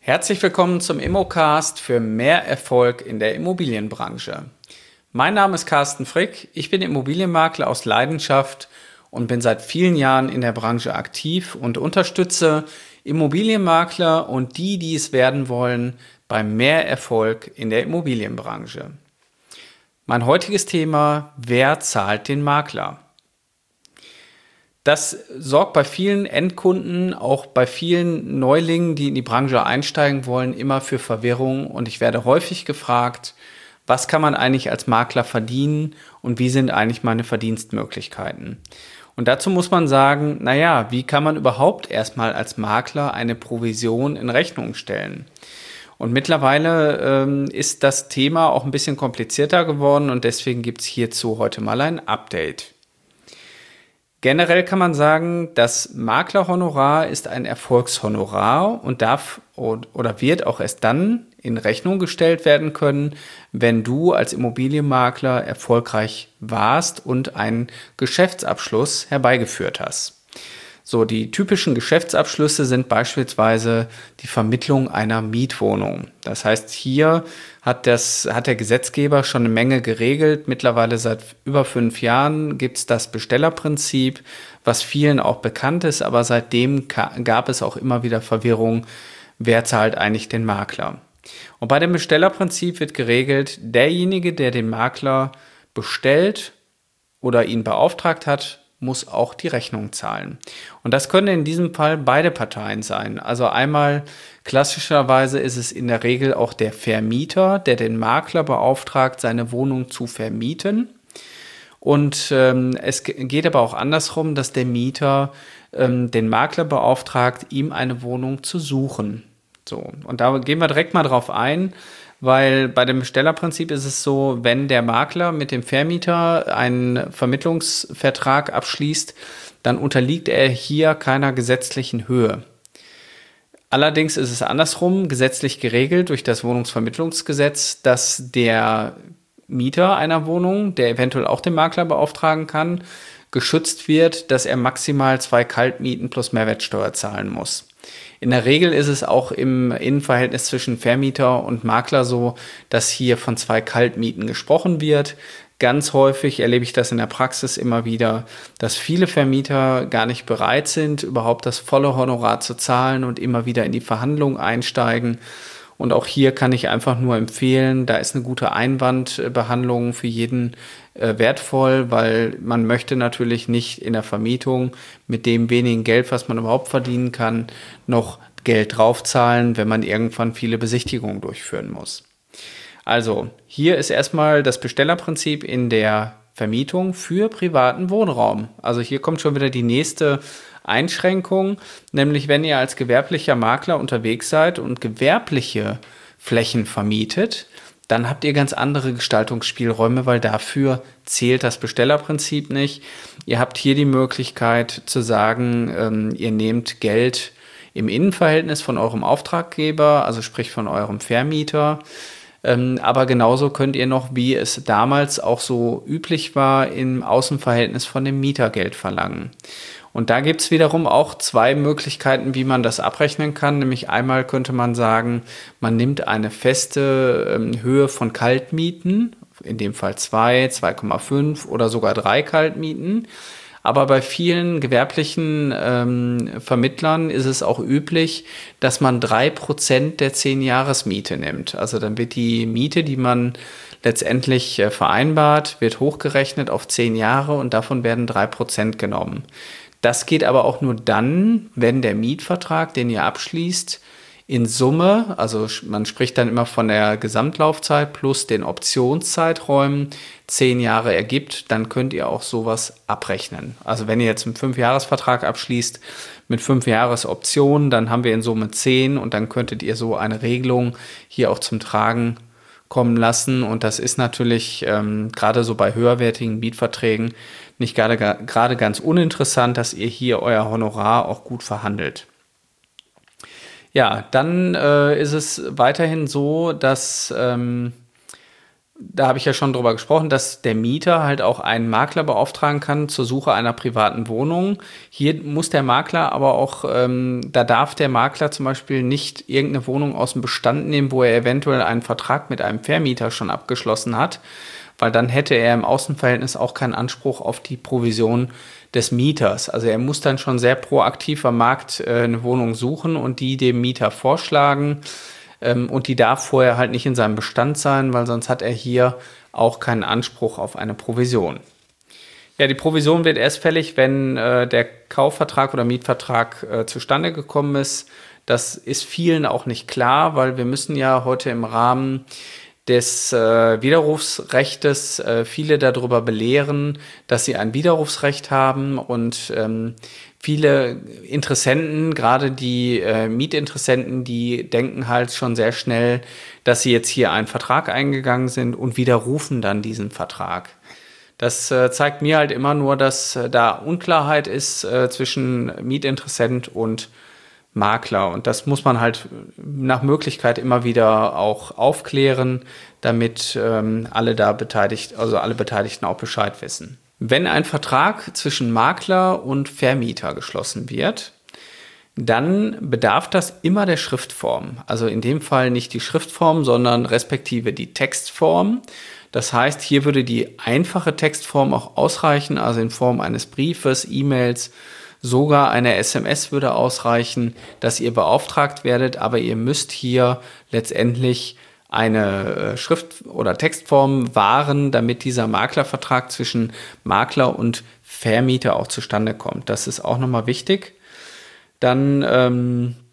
Herzlich willkommen zum Immocast für mehr Erfolg in der Immobilienbranche. Mein Name ist Carsten Frick, ich bin Immobilienmakler aus Leidenschaft und bin seit vielen Jahren in der Branche aktiv und unterstütze Immobilienmakler und die es werden wollen, bei mehr Erfolg in der Immobilienbranche. Mein heutiges Thema: Wer zahlt den Makler? Das sorgt bei vielen Endkunden, auch bei vielen Neulingen, die in die Branche einsteigen wollen, immer für Verwirrung. Und ich werde häufig gefragt: Was kann man eigentlich als Makler verdienen und wie sind eigentlich meine Verdienstmöglichkeiten? Und dazu muss man sagen, naja, wie kann man überhaupt erstmal als Makler eine Provision in Rechnung stellen? Und mittlerweile ist das Thema auch ein bisschen komplizierter geworden und deswegen gibt es hierzu heute mal ein Update. Generell kann man sagen, das Maklerhonorar ist ein Erfolgshonorar und darf oder wird auch erst dann in Rechnung gestellt werden können, wenn du als Immobilienmakler erfolgreich warst und einen Geschäftsabschluss herbeigeführt hast. So, die typischen Geschäftsabschlüsse sind beispielsweise die Vermittlung einer Mietwohnung. Das heißt, hier hat der Gesetzgeber schon eine Menge geregelt. Mittlerweile seit über 5 Jahren gibt es das Bestellerprinzip, was vielen auch bekannt ist, aber seitdem gab es auch immer wieder Verwirrung, wer zahlt eigentlich den Makler. Und bei dem Bestellerprinzip wird geregelt, derjenige, der den Makler bestellt oder ihn beauftragt hat, muss auch die Rechnung zahlen. Und das können in diesem Fall beide Parteien sein. Also einmal klassischerweise ist es in der Regel auch der Vermieter, der den Makler beauftragt, seine Wohnung zu vermieten. Und es geht aber auch andersrum, dass der Mieter den Makler beauftragt, ihm eine Wohnung zu suchen. So, und da gehen wir direkt mal drauf ein. Weil bei dem Bestellerprinzip ist es so, wenn der Makler mit dem Vermieter einen Vermittlungsvertrag abschließt, dann unterliegt er hier keiner gesetzlichen Höhe. Allerdings ist es andersrum gesetzlich geregelt durch das Wohnungsvermittlungsgesetz, dass der Mieter einer Wohnung, der eventuell auch den Makler beauftragen kann, geschützt wird, dass er maximal 2 Kaltmieten plus Mehrwertsteuer zahlen muss. In der Regel ist es auch im Innenverhältnis zwischen Vermieter und Makler so, dass hier von 2 Kaltmieten gesprochen wird. Ganz häufig erlebe ich das in der Praxis immer wieder, dass viele Vermieter gar nicht bereit sind, überhaupt das volle Honorar zu zahlen und immer wieder in die Verhandlungen einsteigen. Und auch hier kann ich einfach nur empfehlen, da ist eine gute Einwandbehandlung für jeden wertvoll, weil man möchte natürlich nicht in der Vermietung mit dem wenigen Geld, was man überhaupt verdienen kann, noch Geld draufzahlen, wenn man irgendwann viele Besichtigungen durchführen muss. Also hier ist erstmal das Bestellerprinzip in der Vermietung für privaten Wohnraum. Also hier kommt schon wieder die nächste Einschränkung, nämlich wenn ihr als gewerblicher Makler unterwegs seid und gewerbliche Flächen vermietet, dann habt ihr ganz andere Gestaltungsspielräume, weil dafür zählt das Bestellerprinzip nicht. Ihr habt hier die Möglichkeit zu sagen, ihr nehmt Geld im Innenverhältnis von eurem Auftraggeber, also sprich von eurem Vermieter. Aber genauso könnt ihr noch, wie es damals auch so üblich war, im Außenverhältnis von dem Mieter Geld verlangen. Und da gibt es wiederum auch 2 Möglichkeiten, wie man das abrechnen kann. Nämlich einmal könnte man sagen, man nimmt eine feste Höhe von Kaltmieten, in dem Fall 2, 2,5 oder sogar 3 Kaltmieten. Aber bei vielen gewerblichen Vermittlern ist es auch üblich, dass man 3% der 10-Jahres-Miete nimmt. Also dann wird die Miete, die man letztendlich vereinbart, wird hochgerechnet auf 10 Jahre und davon werden 3% genommen. Das geht aber auch nur dann, wenn der Mietvertrag, den ihr abschließt, in Summe, also man spricht dann immer von der Gesamtlaufzeit plus den Optionszeiträumen, 10 Jahre ergibt, dann könnt ihr auch sowas abrechnen. Also wenn ihr jetzt einen 5-Jahres-Vertrag abschließt mit 5 Jahres-Optionen, dann haben wir in Summe 10 und dann könntet ihr so eine Regelung hier auch zum Tragen kommen lassen. Und das ist natürlich gerade so bei höherwertigen Mietverträgen nicht gerade ganz uninteressant, dass ihr hier euer Honorar auch gut verhandelt. Ja, dann ist es weiterhin so, dass Da habe ich ja schon drüber gesprochen, dass der Mieter halt auch einen Makler beauftragen kann zur Suche einer privaten Wohnung. Hier muss der Makler aber auch, da darf der Makler zum Beispiel nicht irgendeine Wohnung aus dem Bestand nehmen, wo er eventuell einen Vertrag mit einem Vermieter schon abgeschlossen hat, weil dann hätte er im Außenverhältnis auch keinen Anspruch auf die Provision des Mieters. Also er muss dann schon sehr proaktiv am Markt eine Wohnung suchen und die dem Mieter vorschlagen. Und die darf vorher halt nicht in seinem Bestand sein, weil sonst hat er hier auch keinen Anspruch auf eine Provision. Ja, die Provision wird erst fällig, wenn der Kaufvertrag oder Mietvertrag zustande gekommen ist. Das ist vielen auch nicht klar, weil wir müssen ja heute im Rahmen des Widerrufsrechtes viele darüber belehren, dass sie ein Widerrufsrecht haben und viele Interessenten, gerade die Mietinteressenten, die denken halt schon sehr schnell, dass sie jetzt hier einen Vertrag eingegangen sind und widerrufen dann diesen Vertrag. Das zeigt mir halt immer nur, dass da Unklarheit ist zwischen Mietinteressent und Makler. Und das muss man halt nach Möglichkeit immer wieder auch aufklären, damit alle Beteiligten auch Bescheid wissen. Wenn ein Vertrag zwischen Makler und Vermieter geschlossen wird, dann bedarf das immer der Schriftform. Also in dem Fall nicht die Schriftform, sondern respektive die Textform. Das heißt, hier würde die einfache Textform auch ausreichen, also in Form eines Briefes, E-Mails, sogar eine SMS würde ausreichen, dass ihr beauftragt werdet, aber ihr müsst hier letztendlich eine Schrift- oder Textform wahren, damit dieser Maklervertrag zwischen Makler und Vermieter auch zustande kommt. Das ist auch nochmal wichtig. Dann,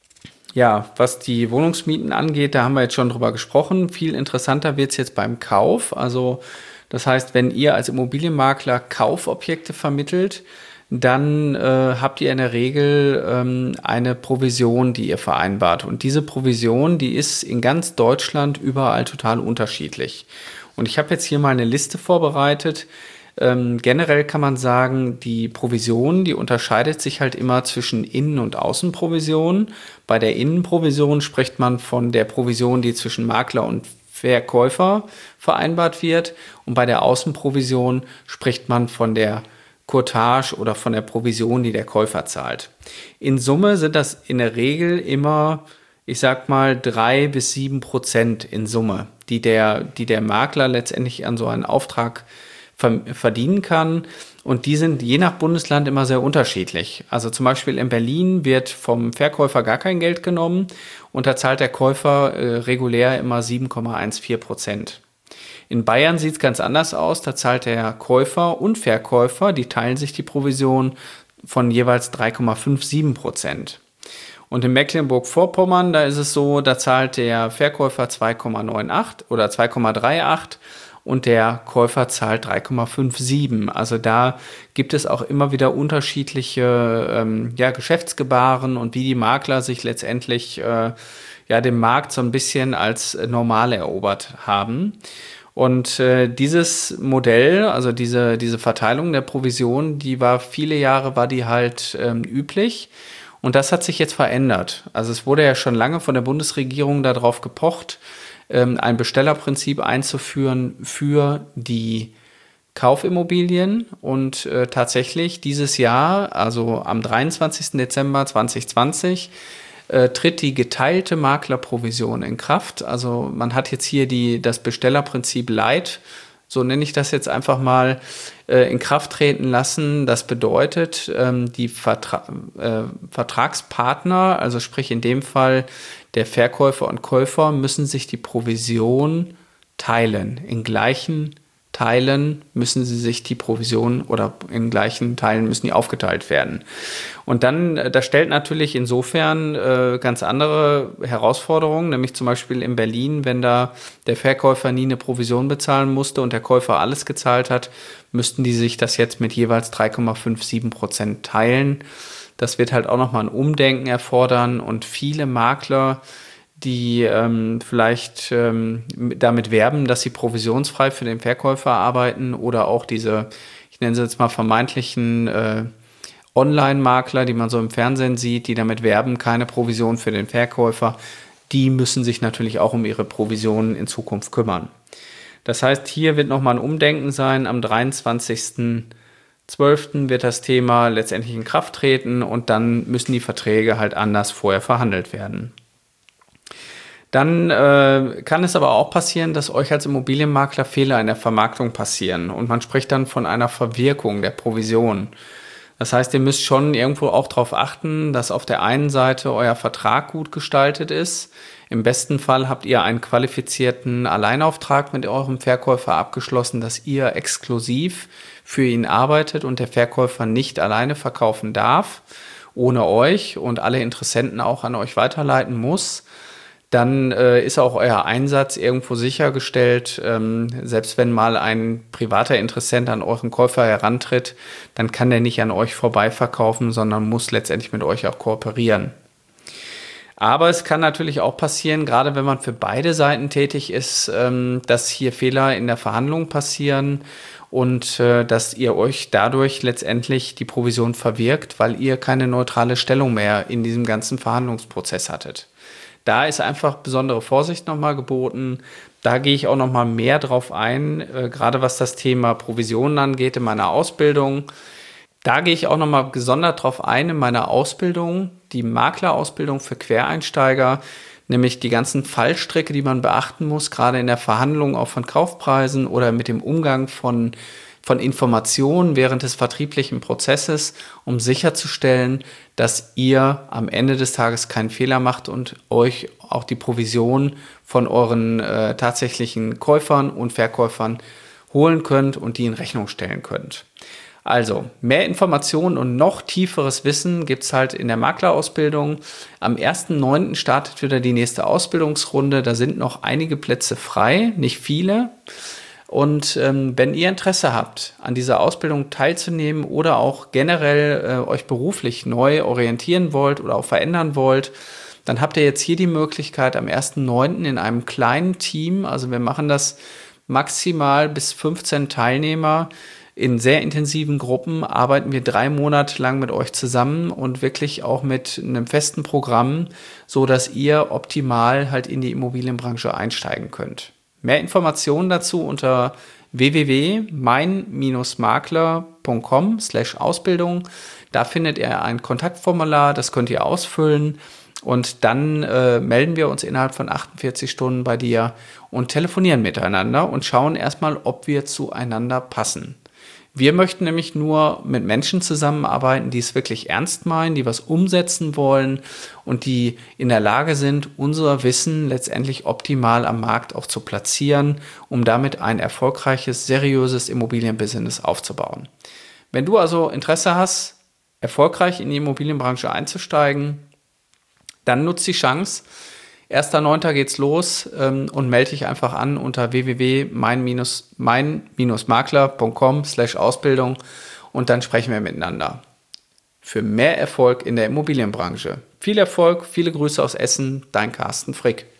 was die Wohnungsmieten angeht, da haben wir jetzt schon drüber gesprochen. Viel interessanter wird es jetzt beim Kauf. Also das heißt, wenn ihr als Immobilienmakler Kaufobjekte vermittelt, dann habt ihr in der Regel eine Provision, die ihr vereinbart. Und diese Provision, die ist in ganz Deutschland überall total unterschiedlich. Und ich habe jetzt hier mal eine Liste vorbereitet. Generell kann man sagen, die Provision, die unterscheidet sich halt immer zwischen Innen- und Außenprovision. Bei der Innenprovision spricht man von der Provision, die zwischen Makler und Verkäufer vereinbart wird. Und bei der Außenprovision spricht man von der Courtage oder von der Provision, die der Käufer zahlt. In Summe sind das in der Regel immer, ich sag mal, 3-7% in Summe, die der Makler letztendlich an so einen Auftrag verdienen kann. Und die sind je nach Bundesland immer sehr unterschiedlich. Also zum Beispiel in Berlin wird vom Verkäufer gar kein Geld genommen und da zahlt der Käufer regulär immer 7,14%. In Bayern sieht es ganz anders aus. Da zahlt der Käufer und Verkäufer, die teilen sich die Provision von jeweils 3,57%. Und in Mecklenburg-Vorpommern, da ist es so, da zahlt der Verkäufer 2,98 oder 2,38 und der Käufer zahlt 3,57. Also da gibt es auch immer wieder unterschiedliche Geschäftsgebaren und wie die Makler sich letztendlich den Markt so ein bisschen als normal erobert haben. Und dieses Modell, also diese Verteilung der Provision, die war viele Jahre halt üblich. Und das hat sich jetzt verändert. Also es wurde ja schon lange von der Bundesregierung darauf gepocht, ein Bestellerprinzip einzuführen für die Kaufimmobilien. Und tatsächlich dieses Jahr, also am 23. Dezember 2020, tritt die geteilte Maklerprovision in Kraft. Also man hat jetzt hier das Bestellerprinzip Light, so nenne ich das jetzt einfach mal, in Kraft treten lassen. Das bedeutet, die Vertragspartner, also sprich in dem Fall der Verkäufer und Käufer, müssen sich die Provision teilen. In gleichen Teilen müssen sie sich die Provision oder in gleichen Teilen müssen die aufgeteilt werden. Und dann, das stellt natürlich insofern ganz andere Herausforderungen, nämlich zum Beispiel in Berlin, wenn da der Verkäufer nie eine Provision bezahlen musste und der Käufer alles gezahlt hat, müssten die sich das jetzt mit jeweils 3,57% teilen. Das wird halt auch nochmal ein Umdenken erfordern und viele Makler, die vielleicht damit werben, dass sie provisionsfrei für den Verkäufer arbeiten oder auch diese, ich nenne sie jetzt mal vermeintlichen Online-Makler, die man so im Fernsehen sieht, die damit werben, keine Provision für den Verkäufer, die müssen sich natürlich auch um ihre Provisionen in Zukunft kümmern. Das heißt, hier wird nochmal ein Umdenken sein. Am 23.12. wird das Thema letztendlich in Kraft treten und dann müssen die Verträge halt anders vorher verhandelt werden. Dann kann es aber auch passieren, dass euch als Immobilienmakler Fehler in der Vermarktung passieren und man spricht dann von einer Verwirkung der Provision. Das heißt, ihr müsst schon irgendwo auch darauf achten, dass auf der einen Seite euer Vertrag gut gestaltet ist. Im besten Fall habt ihr einen qualifizierten Alleinauftrag mit eurem Verkäufer abgeschlossen, dass ihr exklusiv für ihn arbeitet und der Verkäufer nicht alleine verkaufen darf, ohne euch und alle Interessenten auch an euch weiterleiten muss. Dann ist auch euer Einsatz irgendwo sichergestellt. Selbst wenn mal ein privater Interessent an euren Käufer herantritt, dann kann der nicht an euch vorbei verkaufen, sondern muss letztendlich mit euch auch kooperieren. Aber es kann natürlich auch passieren, gerade wenn man für beide Seiten tätig ist, dass hier Fehler in der Verhandlung passieren und dass ihr euch dadurch letztendlich die Provision verwirkt, weil ihr keine neutrale Stellung mehr in diesem ganzen Verhandlungsprozess hattet. Da ist einfach besondere Vorsicht nochmal geboten. Da gehe ich auch nochmal mehr drauf ein, gerade was das Thema Provisionen angeht in meiner Ausbildung. Da gehe ich auch nochmal gesondert drauf ein in meiner Ausbildung, die Maklerausbildung für Quereinsteiger, nämlich die ganzen Fallstricke, die man beachten muss, gerade in der Verhandlung auch von Kaufpreisen oder mit dem Umgang von Informationen während des vertrieblichen Prozesses, um sicherzustellen, dass ihr am Ende des Tages keinen Fehler macht und euch auch die Provision von euren tatsächlichen Käufern und Verkäufern holen könnt und die in Rechnung stellen könnt. Also, mehr Informationen und noch tieferes Wissen gibt es halt in der Maklerausbildung. Am 1.9. startet wieder die nächste Ausbildungsrunde. Da sind noch einige Plätze frei, nicht viele. Und wenn ihr Interesse habt, an dieser Ausbildung teilzunehmen oder auch generell euch beruflich neu orientieren wollt oder auch verändern wollt, dann habt ihr jetzt hier die Möglichkeit am 1.9. in einem kleinen Team, also wir machen das maximal bis 15 Teilnehmer, in sehr intensiven Gruppen arbeiten wir 3 Monate lang mit euch zusammen und wirklich auch mit einem festen Programm, so dass ihr optimal halt in die Immobilienbranche einsteigen könnt. Mehr Informationen dazu unter www.mein-makler.com/Ausbildung. Da findet ihr ein Kontaktformular, das könnt ihr ausfüllen und dann melden wir uns innerhalb von 48 Stunden bei dir und telefonieren miteinander und schauen erstmal, ob wir zueinander passen. Wir möchten nämlich nur mit Menschen zusammenarbeiten, die es wirklich ernst meinen, die was umsetzen wollen und die in der Lage sind, unser Wissen letztendlich optimal am Markt auch zu platzieren, um damit ein erfolgreiches, seriöses Immobilienbusiness aufzubauen. Wenn du also Interesse hast, erfolgreich in die Immobilienbranche einzusteigen, dann nutzt die Chance. 1.9. geht's los und melde dich einfach an unter www.mein-makler.com/Ausbildung und dann sprechen wir miteinander. Für mehr Erfolg in der Immobilienbranche. Viel Erfolg, viele Grüße aus Essen, dein Carsten Frick.